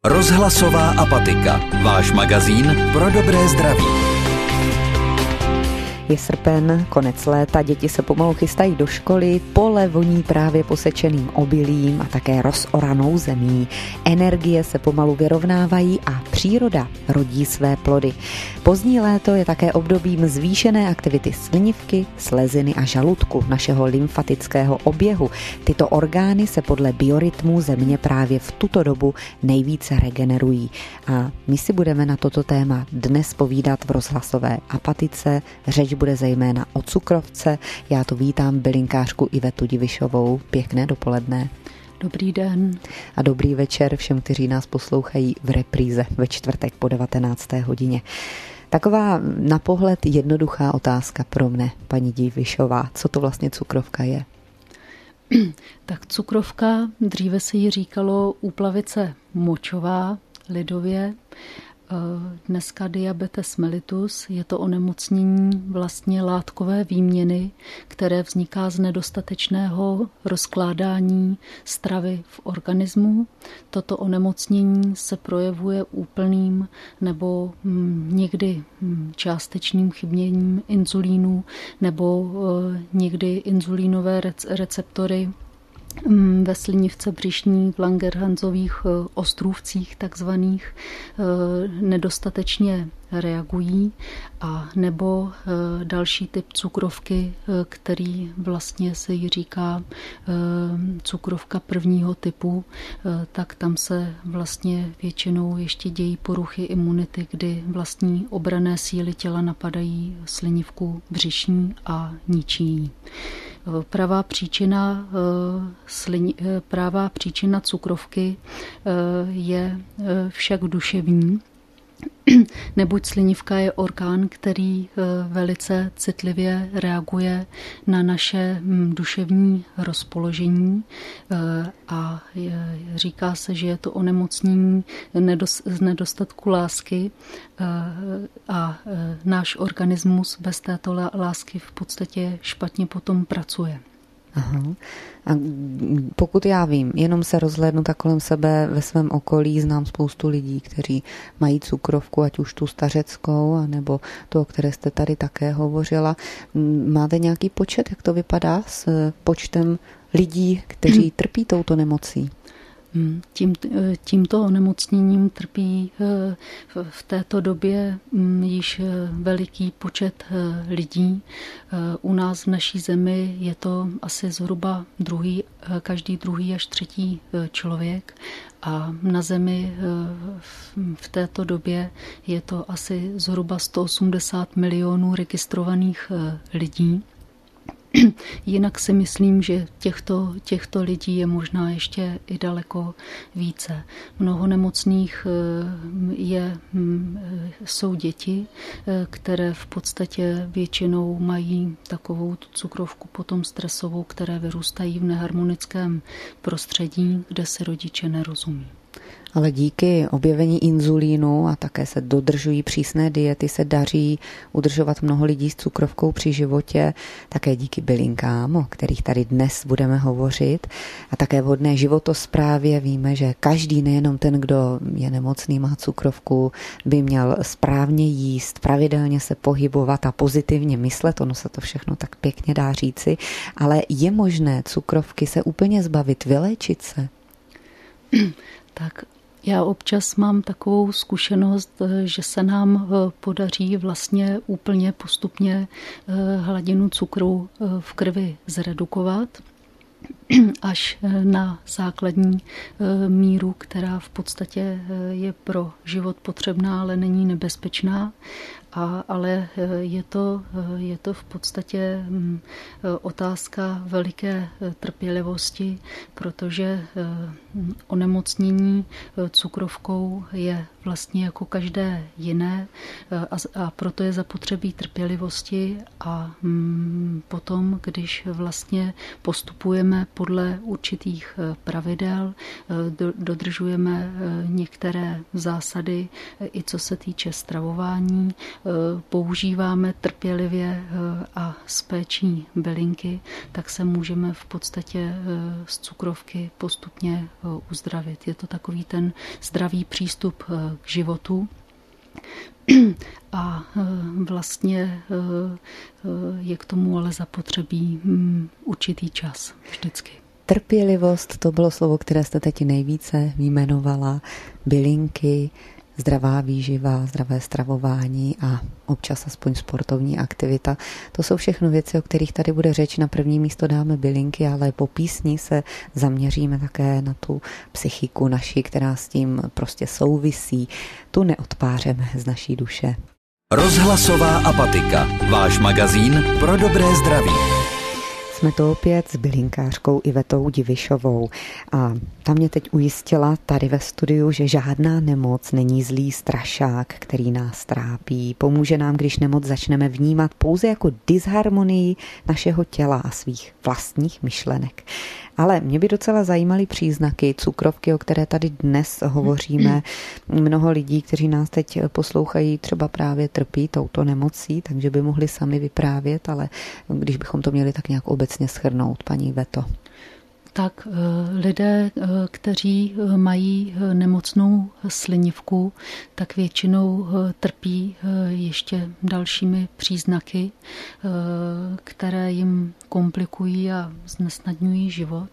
Rozhlasová apatika. Váš magazín pro dobré zdraví. Je srpen, konec léta, děti se pomalu chystají do školy, pole voní právě posečeným obilím a také rozoranou zemí. Energie se pomalu vyrovnávají a příroda rodí své plody. Pozdní léto je také obdobím zvýšené aktivity slinivky, sleziny a žaludku, našeho lymfatického oběhu. Tyto orgány se podle biorytmů země právě v tuto dobu nejvíce regenerují. A my si budeme na toto téma dnes povídat v rozhlasové apatice. Řeč bude zejména o cukrovce. Já tu vítám bylinkářku Ivetu Divišovou. Pěkné dopoledne. Dobrý den. A dobrý večer všem, kteří nás poslouchají v repríze ve čtvrtek po 19. hodině. Taková na pohled jednoduchá otázka pro mne, paní Divišová. Co to vlastně cukrovka je? Tak cukrovka, dříve se jí říkalo úplavice močová, lidově. Dneska diabetes mellitus, je to onemocnění vlastně látkové výměny, které vzniká z nedostatečného rozkládání stravy v organismu. Toto onemocnění se projevuje úplným nebo někdy částečným chyběním inzulínu nebo někdy inzulínové receptory ve slinivce břišní, v Langerhansových ostrůvcích takzvaných nedostatečně reagují, a nebo další typ cukrovky, který vlastně se jí říká cukrovka prvního typu, tak tam se vlastně většinou ještě dějí poruchy imunity, kdy vlastní obranné síly těla napadají slinivku břišní a ničí ji. Pravá příčina cukrovky je však duševní, neboť slinivka je orgán, který velice citlivě reaguje na naše duševní rozpoložení a říká se, že je to onemocnění z nedostatku lásky a náš organismus bez této lásky v podstatě špatně potom pracuje. Aha. A pokud já vím, jenom se rozhlédnu tak kolem sebe ve svém okolí, znám spoustu lidí, kteří mají cukrovku, ať už tu stařeckou, anebo tu, o které jste tady také hovořila. Máte nějaký počet, jak to vypadá s počtem lidí, kteří trpí touto nemocí? Tímto onemocněním trpí v této době již veliký počet lidí. U nás v naší zemi je to asi zhruba každý druhý až třetí člověk a na zemi v této době je to asi zhruba 180 milionů registrovaných lidí. Jinak si myslím, že těchto lidí je možná ještě i daleko více. Mnoho nemocných jsou děti, které v podstatě většinou mají takovou cukrovku potom stresovou, které vyrůstají v neharmonickém prostředí, kde se rodiče nerozumí. Ale díky objevení inzulínu a také se dodržují přísné diety, se daří udržovat mnoho lidí s cukrovkou při životě, také díky bylinkám, o kterých tady dnes budeme hovořit, a také vhodné životosprávě. Víme, že každý, nejenom ten, kdo je nemocný, má cukrovku, by měl správně jíst, pravidelně se pohybovat a pozitivně myslet. Ono se to všechno tak pěkně dá říci, ale je možné cukrovky se úplně zbavit, vyléčit se? Tak já občas mám takovou zkušenost, že se nám podaří vlastně úplně postupně hladinu cukru v krvi zredukovat až na základní míru, která v podstatě je pro život potřebná, ale není nebezpečná. Ale je to v podstatě otázka veliké trpělivosti, protože onemocnění cukrovkou je vlastně jako každé jiné a proto je zapotřebí trpělivosti a potom, když vlastně postupujeme podle určitých pravidel, dodržujeme některé zásady, i co se týče stravování, používáme trpělivě a s péčí bylinky, tak se můžeme v podstatě z cukrovky postupně uzdravit. Je to takový ten zdravý přístup k životu. A vlastně je k tomu ale zapotřebí určitý čas vždycky. Trpělivost, to bylo slovo, které jste teď nejvíce vyjmenovala. Bylinky, zdravá výživa, zdravé stravování a občas aspoň sportovní aktivita. To jsou všechno věci, o kterých tady bude řeč. Na první místo dáme bylinky, ale po písni se zaměříme také na tu psychiku naši, která s tím prostě souvisí. Tu neodpářeme z naší duše. Rozhlasová apatika. Váš magazín pro dobré zdraví. Jsme to opět s bylinkářkou Ivetou Divišovou a ta mě teď ujistila tady ve studiu, že žádná nemoc není zlý strašák, který nás trápí. Pomůže nám, když nemoc začneme vnímat pouze jako disharmonii našeho těla a svých vlastních myšlenek. Ale mě by docela zajímaly příznaky cukrovky, o které tady dnes hovoříme. Mnoho lidí, kteří nás teď poslouchají, třeba právě trpí touto nemocí, takže by mohli sami vyprávět, ale když bychom to měli tak nějak obecně shrnout, paní Iveto. Tak lidé, kteří mají nemocnou slinivku, tak většinou trpí ještě dalšími příznaky, které jim komplikují a znesnadňují život.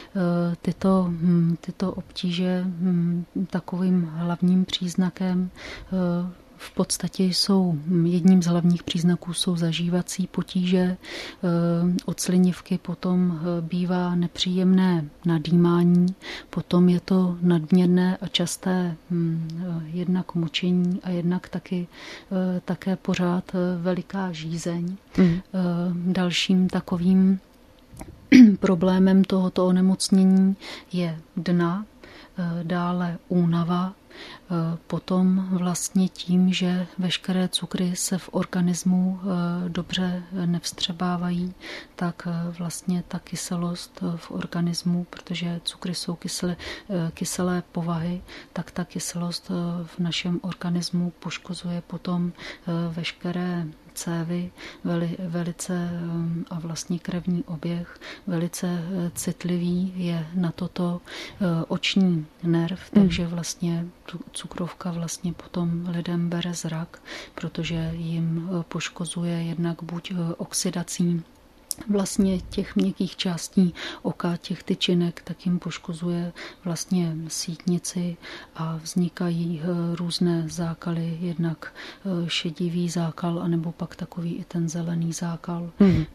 Tyto obtíže takovým hlavním příznakem v podstatě jedním z hlavních příznaků jsou zažívací potíže. Od slinivky potom bývá nepříjemné nadýmání, potom je to nadměrné a časté jednak močení a jednak také pořád veliká žízeň. Dalším takovým problémem tohoto onemocnění je dna, dále únava, potom vlastně tím, že veškeré cukry se v organismu dobře nevstřebávají, tak vlastně ta kyselost v organismu, protože cukry jsou kyselé povahy, tak ta kyselost v našem organismu poškozuje potom veškeré cévy, velice a vlastně krevní oběh, velice citlivý je na toto oční nerv, takže vlastně cukrovka vlastně potom lidem bere zrak, protože jim poškozuje jednak buď oxidací vlastně těch měkkých částí oka, těch tyčinek, tak jim poškozuje vlastně sítnici a vznikají různé zákaly, jednak šedivý zákal, anebo pak takový i ten zelený zákal.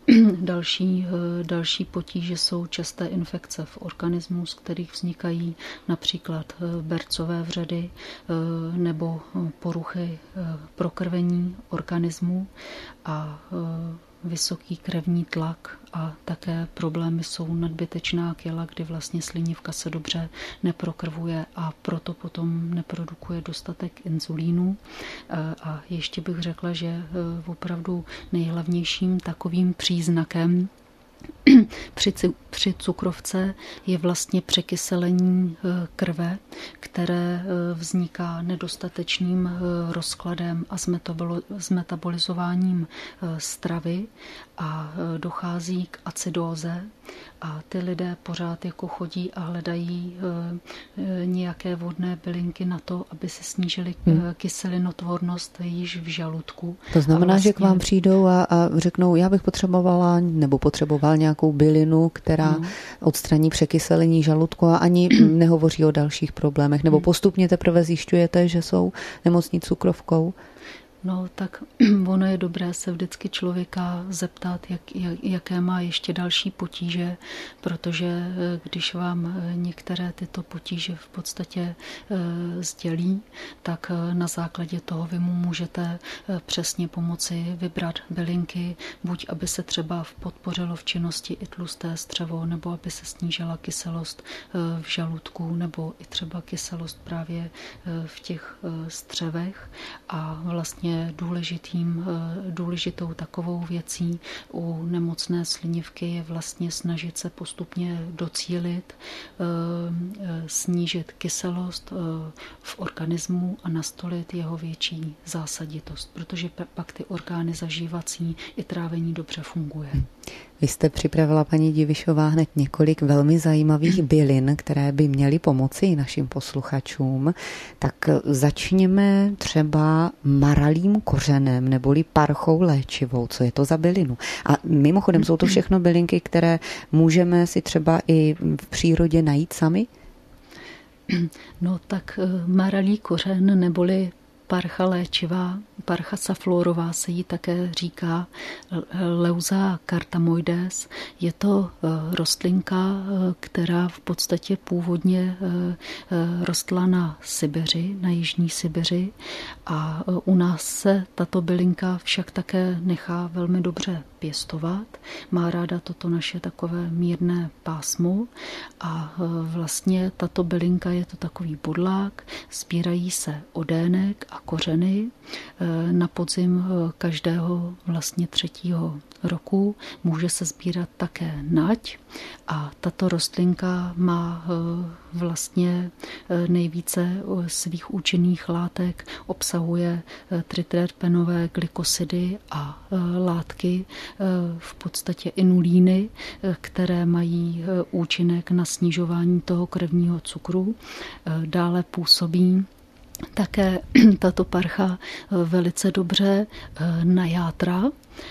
Další potíže jsou časté infekce v organismu, z kterých vznikají například bercové vředy nebo poruchy prokrvení organismu a vysoký krevní tlak a také problémy jsou nadbytečná kyla, kdy vlastně slinivka se dobře neprokrvuje a proto potom neprodukuje dostatek inzulínu. A ještě bych řekla, že opravdu nejhlavnějším takovým příznakem při cukrovce je vlastně překyselení krve, které vzniká nedostatečným rozkladem a zmetabolizováním stravy a dochází k acidóze a ty lidé pořád jako chodí a hledají nějaké vodné bylinky na to, aby se snížily kyselinotvornost již v žaludku. To znamená, že k vám přijdou a řeknou, já bych potřeboval nějakou bylinu, která odstraní překyselení žaludku a ani nehovoří o dalších problémech. Nebo postupně teprve zjišťujete, že jsou nemocní cukrovkou? No tak ono je dobré se vždycky člověka zeptat, jaké má ještě další potíže, protože když vám některé tyto potíže v podstatě sdělí, tak na základě toho vy mu můžete přesně pomoci vybrat bylinky, buď aby se třeba podpořilo v činnosti i tlusté střevo, nebo aby se snížila kyselost v žaludku, nebo i třeba kyselost právě v těch střevech a vlastně vlastně důležitou takovou věcí u nemocné slinivky je vlastně snažit se postupně docílit, snížit kyselost v organismu a nastolit jeho větší zásaditost, protože pak ty orgány zažívací i trávení dobře funguje. Vy jste připravila, paní Divišová, hned několik velmi zajímavých bylin, které by měly pomoci našim posluchačům. Tak začněme třeba maralím kořenem neboli parchou léčivou. Co je to za bylinu? A mimochodem jsou to všechno bylinky, které můžeme si třeba i v přírodě najít sami? No tak maralí kořen neboli parcha léčivá, parcha safflorová se jí také říká, Leuza cartamoides. Je to rostlinka, která v podstatě původně rostla na Sibiři, na jižní Sibiři, a u nás se tato bylinka však také nechá velmi dobře pěstovat. Má ráda toto naše takové mírné pásmo a vlastně tato bylinka je to takový bodlák, sbírají se odének a kořeny. Na podzim každého vlastně 3. roku může se sbírat také nať a tato rostlinka má vlastně nejvíce svých účinných látek, obsahuje triterpenové glykosidy a látky, v podstatě inulíny, které mají účinek na snižování toho krevního cukru. Dále působí také tato parcha velice dobře na játra,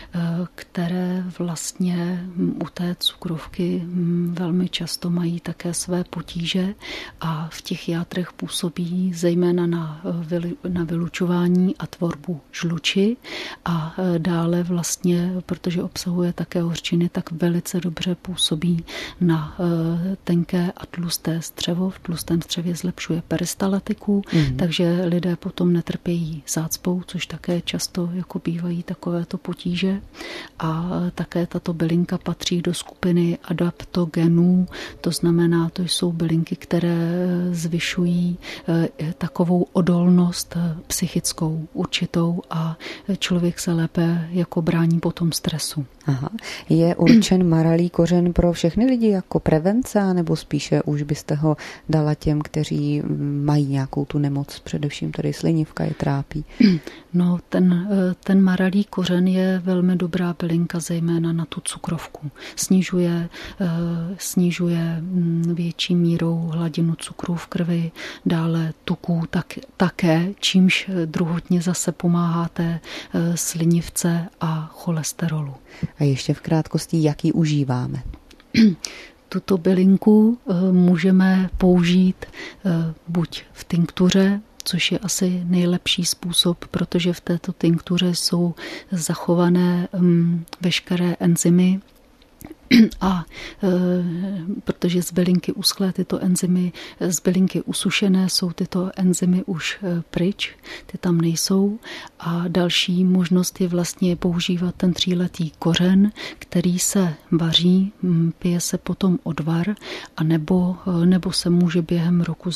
které vlastně u té cukrovky velmi často mají také své potíže a v těch játrech působí zejména na vylučování a tvorbu žluči a dále vlastně, protože obsahuje také hořčiny, tak velice dobře působí na tenké a tlusté střevo. V tlustém střevě zlepšuje peristaltiku, takže lidé potom netrpějí zácpou, což také často jako bývají takovéto potíže. A také tato bylinka patří do skupiny adaptogenů, to znamená, to jsou bylinky, které zvyšují takovou odolnost psychickou určitou a člověk se lépe jako brání potom stresu. Aha. Je určen maralí kořen pro všechny lidi jako prevence, nebo spíše už byste ho dala těm, kteří mají nějakou tu nemoc, především tady slinivka je trápí? No, ten maralí kořen je velmi dobrá bylinka, zejména na tu cukrovku. Snižuje větší mírou hladinu cukru v krvi, dále tuků také, čímž druhotně zase pomáhá té slinivce a cholesterolu. A ještě v krátkosti, jak ji užíváme? Tuto bylinku můžeme použít buď v tinktuře, což je asi nejlepší způsob, protože v této tinktuře jsou zachované veškeré enzymy a protože z bylinky uschlé tyto enzymy, z bylinky usušené jsou tyto enzymy už pryč, ty tam nejsou a další možnost je vlastně používat ten 3letý kořen, který se vaří, pije se potom odvar a nebo se může během roku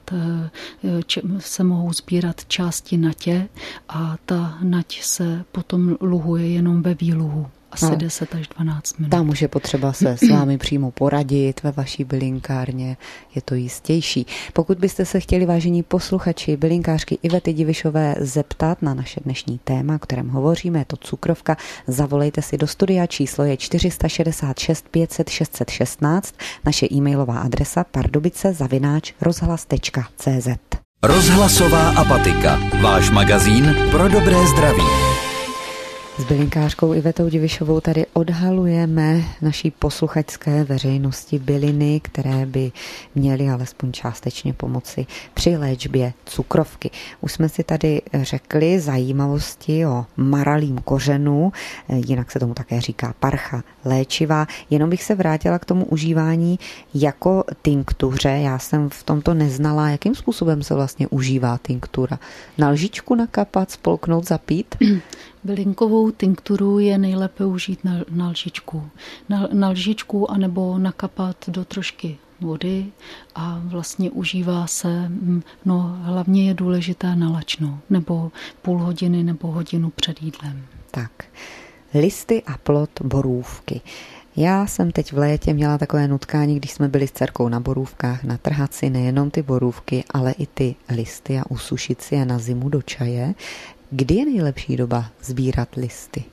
mohou sbírat části natě a ta nať se potom luhuje jenom ve výluhu. Asi 10 až 12 minut. Tam už je potřeba se s vámi přímo poradit ve vaší bylinkárně, je to jistější. Pokud byste se chtěli, vážení posluchači, bylinkářky Ivety Divišové zeptat na naše dnešní téma, o kterém hovoříme, je to cukrovka, zavolejte si do studia, číslo je 466 500 616, naše e-mailová adresa pardubice@rozhlas.cz. Rozhlasová apatika, váš magazín pro dobré zdraví. S bylinkářkou Ivetou Divišovou tady odhalujeme naší posluchačské veřejnosti byliny, které by měly alespoň částečně pomoci při léčbě cukrovky. Už jsme si tady řekli zajímavosti o maralím kořenu, jinak se tomu také říká parcha léčivá. Jenom bych se vrátila k tomu užívání jako tinktuře. Já jsem v tomto neznala, jakým způsobem se vlastně užívá tinktura. Na lžičku nakapat, spolknout, zapít? Bylinkovou tinkturu je nejlépe užít na lžičku. Na lžičku anebo nakapat do trošky vody a vlastně užívá se, hlavně je důležité na lačno, nebo půl hodiny nebo hodinu před jídlem. Tak, listy a plod borůvky. Já jsem teď v létě měla takové nutkání, když jsme byli s dcerkou na borůvkách, natrhat si nejenom ty borůvky, ale i ty listy a usušit si je na zimu do čaje. Kdy je nejlepší doba sbírat listy?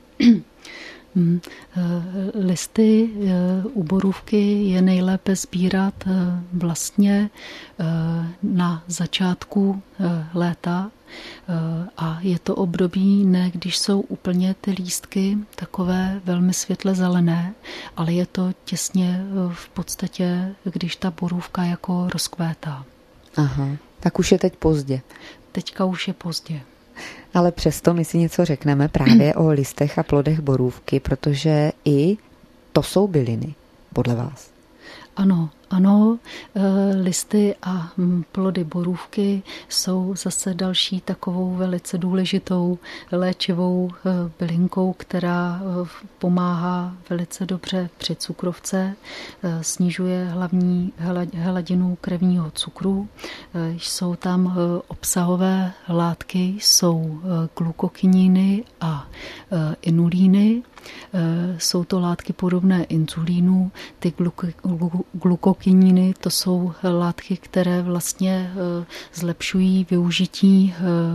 Listy u borůvky je nejlépe sbírat vlastně na začátku léta a je to období, ne když jsou úplně ty lístky takové velmi světle zelené, ale je to těsně v podstatě, když ta borůvka jako rozkvétá. Aha, tak už je teď pozdě. Teďka už je pozdě. Ale přesto my si něco řekneme právě o listech a plodech borůvky, protože i to jsou byliny, podle vás. Ano, listy a plody borůvky jsou zase další takovou velice důležitou léčivou bylinkou, která pomáhá velice dobře při cukrovce, snižuje hlavní hladinu krevního cukru. Jsou tam obsahové látky, jsou glukokininy a inulíny. Jsou to látky podobné inzulínu. Ty glukokininy, to jsou látky, které vlastně zlepšují využití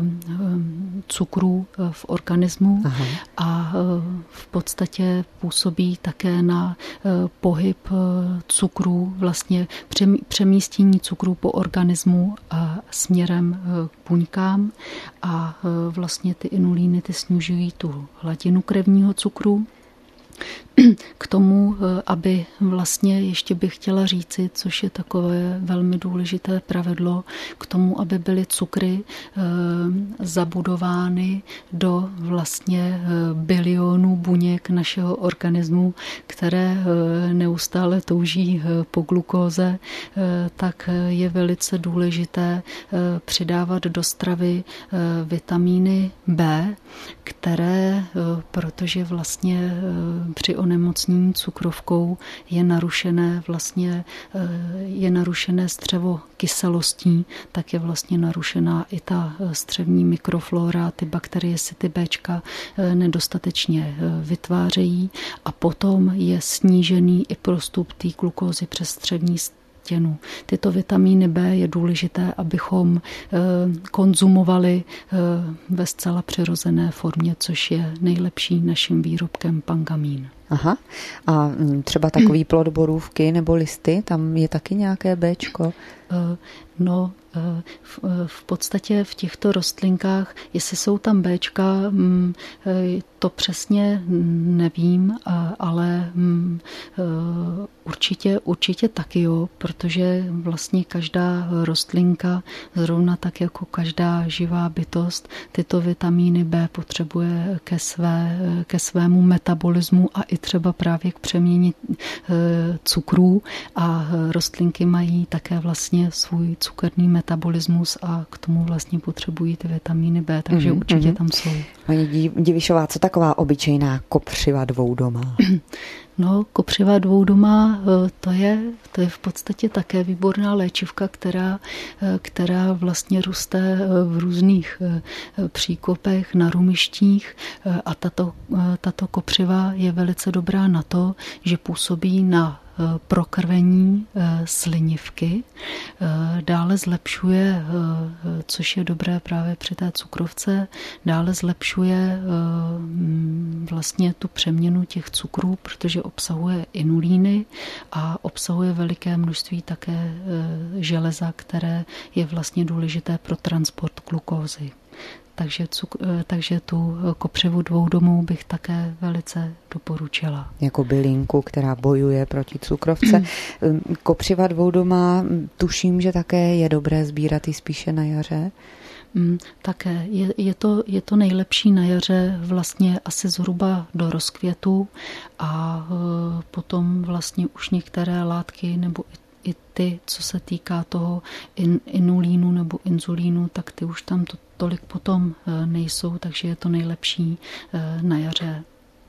cukru v organismu. Aha. A v podstatě působí také na pohyb cukru, vlastně přemístění cukru po organismu a směrem k buňkám a vlastně ty inulíny ty snižují tu hladinu krevního cukru. K tomu, aby vlastně ještě bych chtěla říci, což je takové velmi důležité pravidlo, k tomu, aby byly cukry zabudovány do vlastně bilionů buněk našeho organismu, které neustále touží po glukóze, tak je velice důležité přidávat do stravy vitamíny B, které, protože vlastně při onemocnění cukrovkou je narušené střevo kyselostí, tak je vlastně narušená i ta střevní mikroflora, ty bakterie si ty Bčka nedostatečně vytvářejí a potom je snížený i prostup té glukózy přes střevní stěnu. Tyto vitamíny B je důležité, abychom konzumovali ve zcela přirozené formě, což je nejlepší naším výrobkem pangamín. Aha. A třeba takový plod borůvky nebo listy, tam je taky nějaké Bčko? V podstatě v těchto rostlinkách, jestli jsou tam Bčka, to přesně nevím, ale určitě taky jo, protože vlastně každá rostlinka, zrovna tak jako každá živá bytost, tyto vitamíny B potřebuje ke svému metabolismu a i třeba právě k přeměně cukrů a rostlinky mají také vlastně svůj cukerný metabolismus a k tomu vlastně potřebují ty vitamíny B, takže určitě tam jsou. Paní Divišová, co taková obyčejná kopřiva dvoudomá? Kopřiva dvoudomá, to je v podstatě také výborná léčivka, která vlastně roste v různých příkopech, na rumištích a tato kopřiva je velice dobrá na to, že působí na prokrvení slinivky, dále zlepšuje, což je dobré právě při té cukrovce, dále zlepšuje vlastně tu přeměnu těch cukrů, protože obsahuje inulíny a obsahuje veliké množství také železa, které je vlastně důležité pro transport glukózy. Takže tu kopřivu dvoudomou bych také velice doporučila. Jako bylinku, která bojuje proti cukrovce. Kopřiva dvoudomá, tuším, že také je dobré sbírat i spíše na jaře. Také. Je to nejlepší na jaře vlastně asi zhruba do rozkvětu a potom vlastně už některé látky nebo i ty, co se týká toho inulínu nebo inzulínu, tak ty už tam tolik potom nejsou, takže je to nejlepší na jaře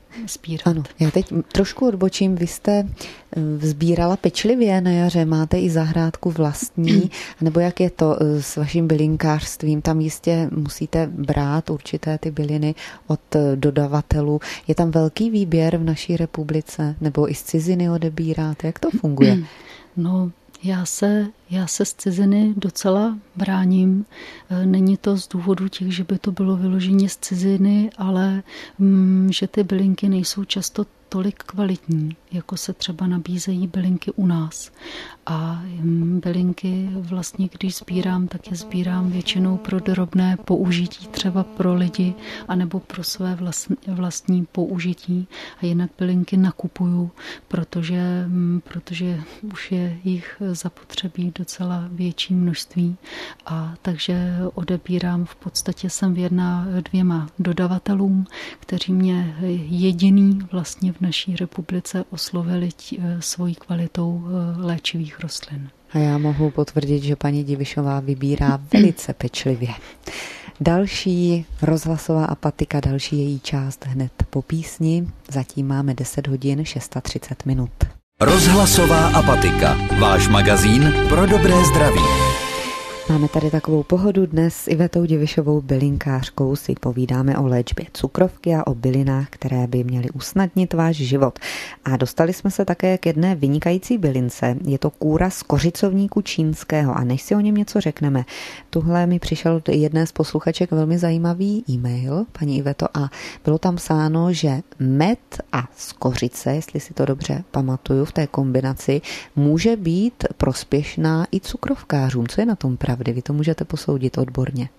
sbírat. Ano, já teď trošku odbočím. Vy jste sbírala pečlivě na jaře, máte i zahrádku vlastní, nebo jak je to s vaším bylinkářstvím? Tam jistě musíte brát určité ty byliny od dodavatelů. Je tam velký výběr v naší republice, nebo i z ciziny odebíráte? Jak to funguje? No, já se z ciziny docela bráním. Není to z důvodu těch, že by to bylo vyloženě z ciziny, ale že ty bylinky nejsou často tolik kvalitní, jako se třeba nabízejí bylinky u nás. A bylinky vlastně, když sbírám, tak je sbírám většinou pro drobné použití, třeba pro lidi, anebo pro své vlastní použití. A jinak bylinky nakupuju, protože už je jich zapotřebí docela větší množství. A takže odebírám, v podstatě jsem věrná 2 dodavatelům, kteří mě jediný vlastně v naší republice oslovili svojí kvalitou léčivých rostlin. A já mohu potvrdit, že paní Divišová vybírá velice pečlivě. Další rozhlasová apatika, další její část hned po písni. Zatím máme 10 hodin 630 minut. Rozhlasová apatika. Váš magazín pro dobré zdraví. Máme tady takovou pohodu. Dnes s Ivetou Divišovou bylinkářkou si povídáme o léčbě cukrovky a o bylinách, které by měly usnadnit váš život. A dostali jsme se také k jedné vynikající bylince. Je to kůra z kořicovníku čínského. A než si o něm něco řekneme, tuhle mi přišel jedné z posluchaček velmi zajímavý e-mail, paní Iveto, a bylo tam psáno, že med a skořice, jestli si to dobře pamatuju v té kombinaci, může být prospěšná i cukrovkářům. Co je na tom pravda? Vy to můžete posoudit odborně.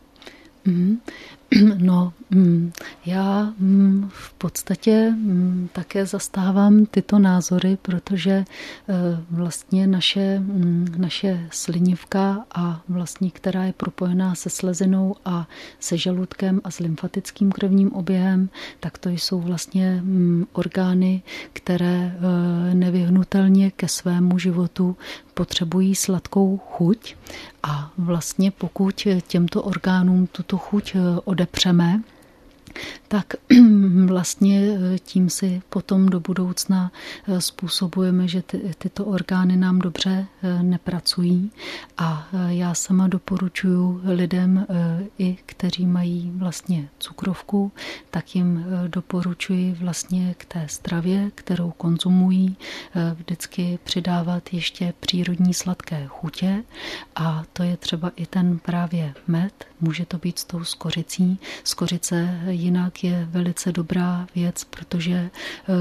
No, já v podstatě také zastávám tyto názory, protože vlastně naše slinivka, a vlastně, která je propojená se slezinou a se žaludkem a s lymfatickým krevním oběhem, tak to jsou vlastně orgány, které nevyhnutelně ke svému životu potřebují sladkou chuť, a vlastně pokud těmto orgánům tuto chuť odepřeme, tak vlastně tím si potom do budoucna způsobujeme, že tyto orgány nám dobře nepracují. A já sama doporučuji lidem, i kteří mají vlastně cukrovku, tak jim doporučuji vlastně k té stravě, kterou konzumují, vždycky přidávat ještě přírodní sladké chutě, a to je třeba i ten právě med. Může to být s tou skořicí. Skořice jinak je velice dobrá věc, protože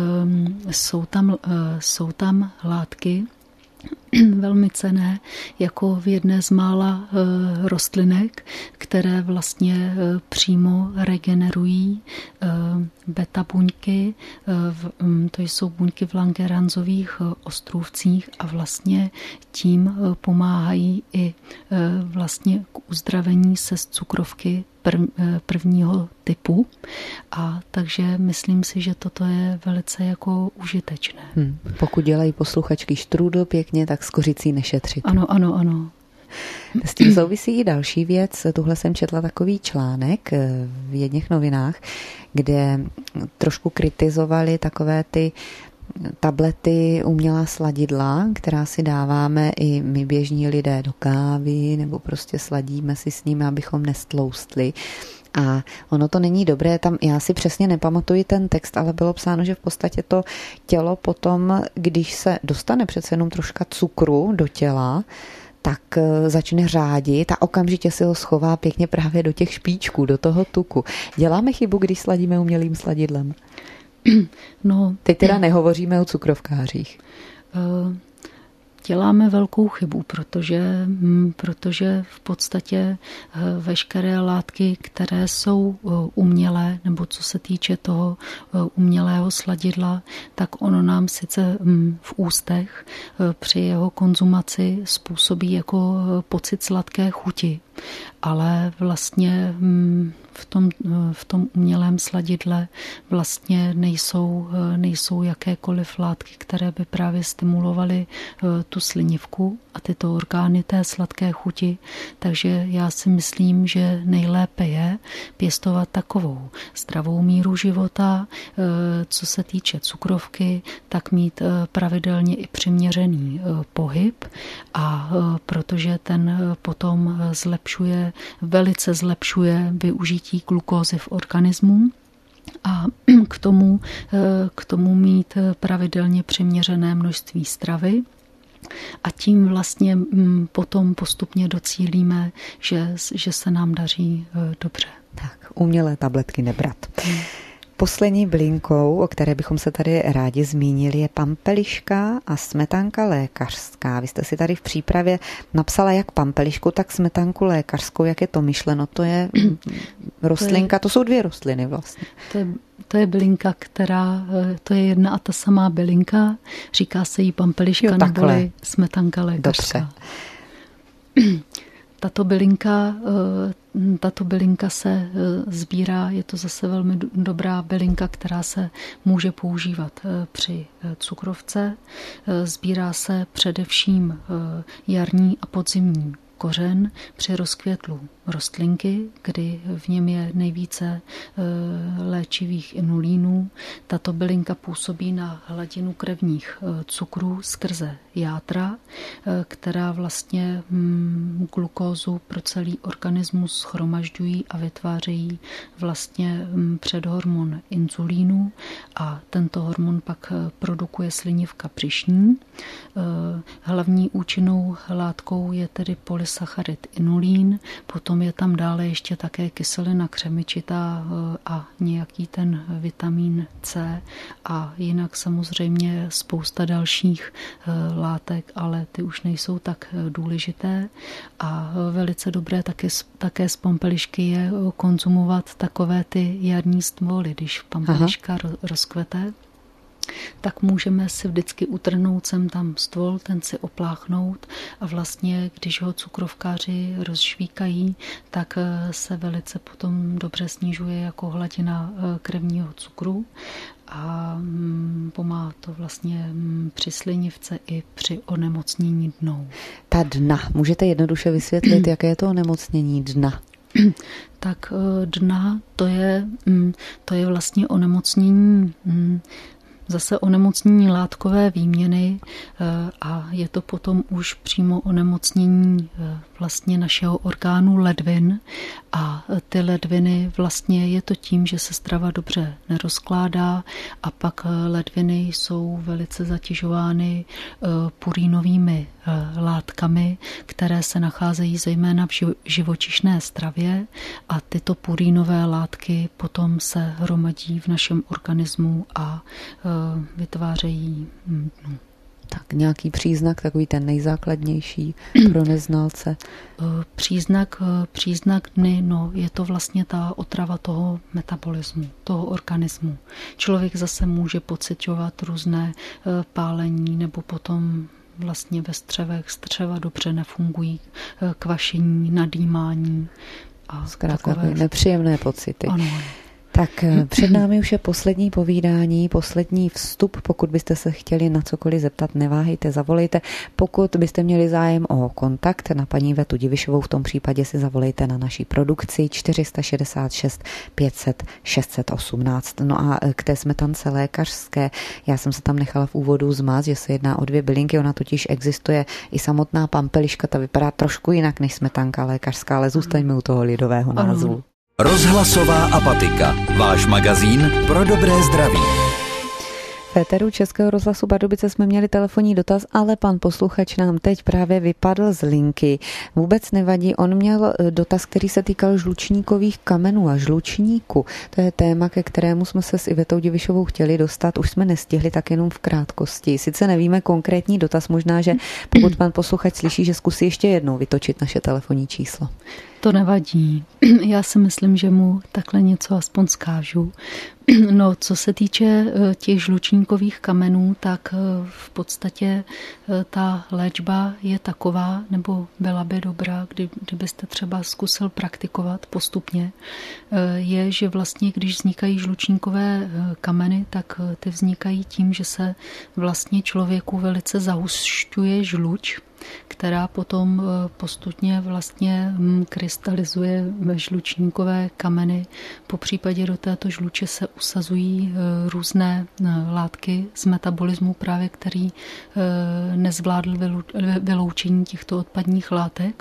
jsou tam látky velmi cenné, jako v jedné z mála rostlinek, které vlastně přímo regenerují beta buňky, to jsou buňky v Langerhansových ostrůvcích, a vlastně tím pomáhají i vlastně k uzdravení se z cukrovky prvního typu, a takže myslím si, že toto je velice jako užitečné. Pokud dělají posluchačky štrůdl pěkně, tak s kořicí nešetřit. Ano. S tím souvisí i další věc. Tuhle jsem četla takový článek v jedných novinách, kde trošku kritizovali takové ty tablety, umělá sladidla, která si dáváme i my běžní lidé do kávy, nebo prostě sladíme si s nimi, abychom nestloustli. A ono to není dobré, tam já si přesně nepamatuji ten text, ale bylo psáno, že v podstatě to tělo potom, když se dostane přece jenom troška cukru do těla, tak začne řádit a okamžitě si ho schová pěkně právě do těch špičků, do toho tuku. Děláme chybu, když sladíme umělým sladidlem? No, teď teda nehovoříme o cukrovkářích. Děláme velkou chybu, protože v podstatě veškeré látky, které jsou umělé, nebo co se týče toho umělého sladidla, tak ono nám sice v ústech při jeho konzumaci způsobí jako pocit sladké chuti. ale vlastně v tom umělém sladidle vlastně nejsou jakékoliv látky, které by právě stimulovaly tu slinivku a tyto orgány té sladké chuti. Takže já si myslím, že nejlépe je pěstovat takovou zdravou míru života, co se týče cukrovky, tak mít pravidelně i přiměřený pohyb, a protože ten potom velice zlepšuje využití glukózy v organismu, a k tomu mít pravidelně přiměřené množství stravy. A tím vlastně potom postupně docílíme, že se nám daří dobře. Tak, umělé tabletky nebrat. Poslední bylinkou, o které bychom se tady rádi zmínili, je pampeliška a smetanka lékařská. Vy jste si tady v přípravě napsala jak pampelišku, tak smetanku lékařskou. Jak je to myšleno? To je rostlinka, to jsou dvě rostliny vlastně. To je bylinka, to je jedna a ta samá bylinka. Říká se jí pampeliška neboli smetanka lékařská. Dobře. Tato bylinka se sbírá, je to zase velmi dobrá bylinka, která se může používat při cukrovce. Sbírá se především jarní a podzimní kořen při rozkvětlu rostlinky, kdy v něm je nejvíce léčivých inulínů. Tato bylinka působí na hladinu krevních cukrů skrze játra, která vlastně glukózu pro celý organismus shromažďují a vytvářejí vlastně předhormon inzulínu, a tento hormon pak produkuje slinivka břišní. Hlavní účinnou látkou je tedy polysacharid inulín, potom je tam dále ještě také kyselina křemičitá a nějaký ten vitamin C, a jinak samozřejmě spousta dalších látek, ale ty už nejsou tak důležité. A velice dobré také z pampelišky je konzumovat takové ty jarní stvoly, když pampeliška rozkvete, tak můžeme si vždycky utrhnout sem tam stvol, ten si opláchnout, a vlastně, když ho cukrovkáři rozžvíkají, tak se velice potom dobře snižuje jako hladina krevního cukru a pomáhá to vlastně při slinivce i při onemocnění dnou. Ta dna, můžete jednoduše vysvětlit, jaké je to onemocnění dna? Tak dna, to je vlastně onemocnění, zase onemocnění látkové výměny, a je to potom už přímo onemocnění vlastně našeho orgánu ledvin, a ty ledviny vlastně je to tím, že se strava dobře nerozkládá, a pak ledviny jsou velice zatěžovány purínovými látkami, které se nacházejí zejména v živočišné stravě, a tyto purínové látky potom se hromadí v našem organismu a vytvářejí dnu. Tak nějaký příznak, takový ten nejzákladnější pro neznalce? Příznak dny, je to vlastně ta otrava toho metabolismu, toho organismu. Člověk zase může pociťovat různé pálení, nebo potom vlastně ve střevech střeva dobře nefungují, kvašení, nadýmání a zkrátka nepříjemné pocity. Ano. Tak před námi už je poslední povídání, poslední vstup. Pokud byste se chtěli na cokoliv zeptat, neváhejte, zavolejte. Pokud byste měli zájem o kontakt na paní Ivetu Divišovou, v tom případě si zavolejte na naší produkci 466 500 618. No a k té smetance lékařské, já jsem se tam nechala v úvodu zmást, že se jedná o dvě bylinky, ona totiž existuje i samotná pampeliška, ta vypadá trošku jinak než smetanka lékařská, ale zůstaňme u toho lidového názvu. Rozhlasová apatika. Váš magazín pro dobré zdraví. V éteru Českého rozhlasu Pardubice jsme měli telefonní dotaz, ale pan posluchač nám teď právě vypadl z linky. Vůbec nevadí, on měl dotaz, který se týkal žlučníkových kamenů a žlučníku. To je téma, ke kterému jsme se s Ivetou Divišovou chtěli dostat, už jsme nestihli, tak jenom v krátkosti. Sice nevíme konkrétní dotaz, možná, že pokud pan posluchač slyší, že zkusí ještě jednou vytočit naše telefonní číslo. To nevadí. Já si myslím, že mu takhle něco aspoň zkážu. No, co se týče těch žlučníkových kamenů, tak v podstatě ta léčba je taková, nebo byla by dobrá, kdybyste třeba zkusil praktikovat postupně, je, že vlastně, když vznikají žlučníkové kameny, tak ty vznikají tím, že se vlastně člověku velice zahušťuje žluč, která potom postupně vlastně krystalizuje žlučníkové kameny. Po případě do této žluče se usazují různé látky z metabolismu, právě který nezvládl vyloučení těchto odpadních látek.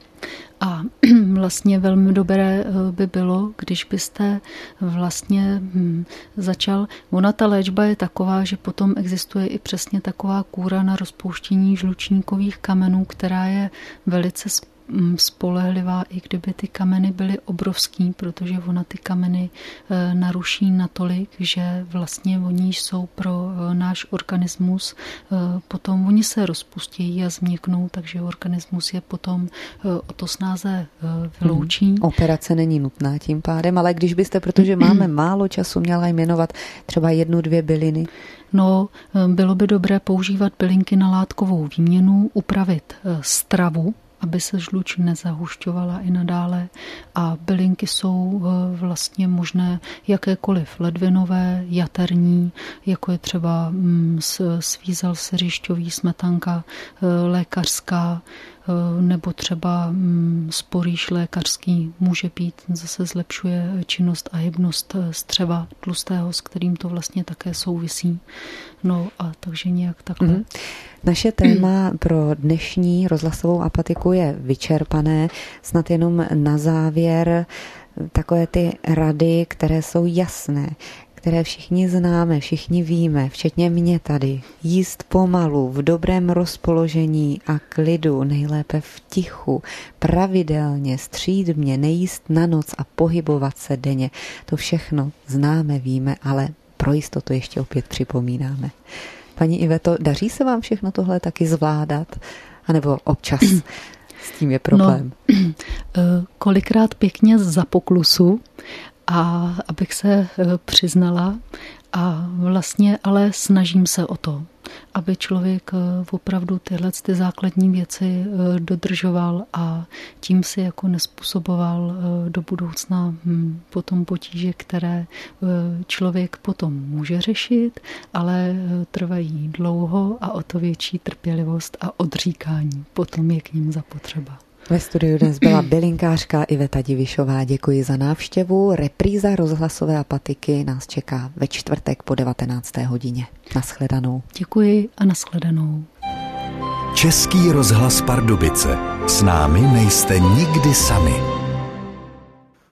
A vlastně velmi dobré by bylo, když byste vlastně začal, ona ta léčba je taková, že potom existuje i přesně taková kúra na rozpouštění žlučníkových kamenů, která je velice spolehlivá, i kdyby ty kameny byly obrovský, protože ona ty kameny naruší natolik, že vlastně oni jsou pro náš organismus, potom oni se rozpustí a změknou, takže organismus je potom o to snáze vyloučí. Operace není nutná tím pádem, ale když byste, protože máme málo času, měla jmenovat třeba 1-2 byliny. No, bylo by dobré používat bylinky na látkovou výměnu, upravit stravu, aby se žluč nezahušťovala i nadále. A bylinky jsou vlastně možné jakékoliv ledvinové, jaterní, jako je třeba svízel seřišťový, smetanka lékařská, nebo třeba sporýš lékařský může být, zase zlepšuje činnost a hybnost střeva tlustého, s kterým to vlastně také souvisí. No a takže nějak takhle. Naše téma pro dnešní rozhlasovou apatiku je vyčerpané. Snad jenom na závěr takové ty rady, které jsou jasné, které všichni známe, všichni víme, včetně mě tady. Jíst pomalu, v dobrém rozpoložení a klidu, nejlépe v tichu, pravidelně, střídmě, nejíst na noc a pohybovat se denně. To všechno známe, víme, ale pro jistotu ještě opět připomínáme. Paní Iveto, daří se vám všechno tohle taky zvládat? A nebo občas s tím je problém? No, kolikrát pěkně za poklusu, a abych se přiznala, a vlastně ale snažím se o to, aby člověk opravdu ty základní věci dodržoval a tím si jako nespůsoboval do budoucna potom potíže, které člověk potom může řešit, ale trvají dlouho a o to větší trpělivost a odříkání potom je k ním zapotřeba. Ve studiu dnes byla bylinkářka Iveta Divišová. Děkuji za návštěvu. Repríza rozhlasové apatiky nás čeká ve čtvrtek po 19. hodině. Nashledanou. Děkuji a nashledanou. Český rozhlas Pardubice. S námi nejste nikdy sami.